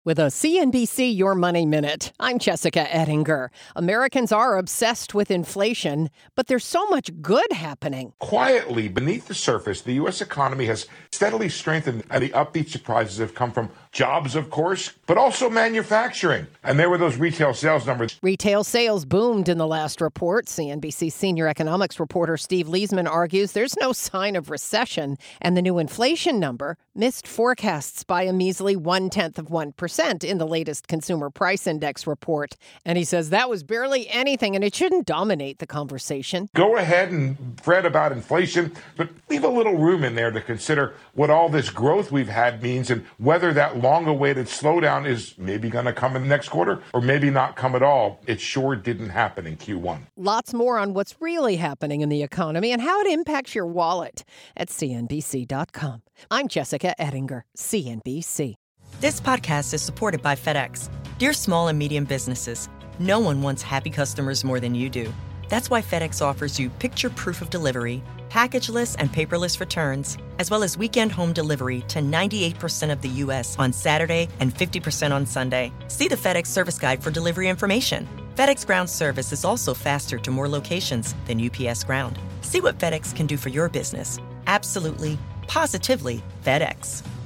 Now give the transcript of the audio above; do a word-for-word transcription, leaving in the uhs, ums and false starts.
With a C N B C Your Money Minute, I'm Jessica Ettinger. Americans are obsessed with inflation, but there's so much good happening. Quietly, beneath the surface, the U S economy has steadily strengthened, and the upbeat surprises have come from jobs, of course, but also manufacturing. And there were those retail sales numbers. Retail sales boomed in the last report. C N B C senior economics reporter Steve Leisman argues there's no sign of recession, and the new inflation number missed forecasts by a measly one-tenth of one percent. In the latest Consumer Price Index report. And he says that was barely anything, and it shouldn't dominate the conversation. Go ahead and fret about inflation, but leave a little room in there to consider what all this growth we've had means and whether that long-awaited slowdown is maybe going to come in the next quarter or maybe not come at all. It sure didn't happen in Q one. Lots more on what's really happening in the economy and how it impacts your wallet at C N B C dot com. I'm Jessica Ettinger, C N B C. This podcast is supported by FedEx. Dear small and medium businesses, no one wants happy customers more than you do. That's why FedEx offers you picture proof of delivery, packageless and paperless returns, as well as weekend home delivery to ninety-eight percent of the U S on Saturday and fifty percent on Sunday. See the FedEx service guide for delivery information. FedEx Ground service is also faster to more locations than U P S Ground. See what FedEx can do for your business. Absolutely, positively FedEx.